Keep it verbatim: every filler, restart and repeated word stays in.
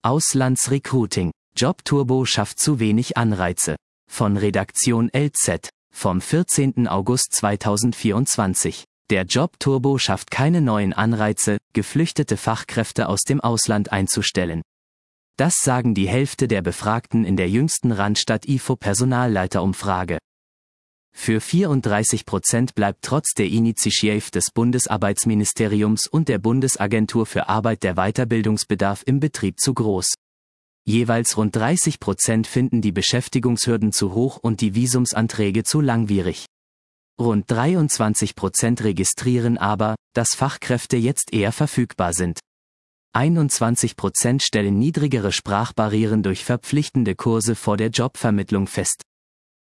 Auslandsrecruiting. Jobturbo schafft zu wenig Anreize. Von Redaktion L Z, vom vierzehnten August zweitausendvierundzwanzig. Der Jobturbo schafft keine neuen Anreize, geflüchtete Fachkräfte aus dem Ausland einzustellen. Das sagen die Hälfte der Befragten in der jüngsten Randstadt I F O-Personalleiterumfrage. Für vierunddreißig Prozent bleibt trotz der Initiative des Bundesarbeitsministeriums und der Bundesagentur für Arbeit der Weiterbildungsbedarf im Betrieb zu groß. Jeweils rund dreißig Prozent finden die Beschäftigungshürden zu hoch und die Visumsanträge zu langwierig. Rund dreiundzwanzig Prozent registrieren aber, dass Fachkräfte jetzt eher verfügbar sind. einundzwanzig Prozent stellen niedrigere Sprachbarrieren durch verpflichtende Kurse vor der Jobvermittlung fest.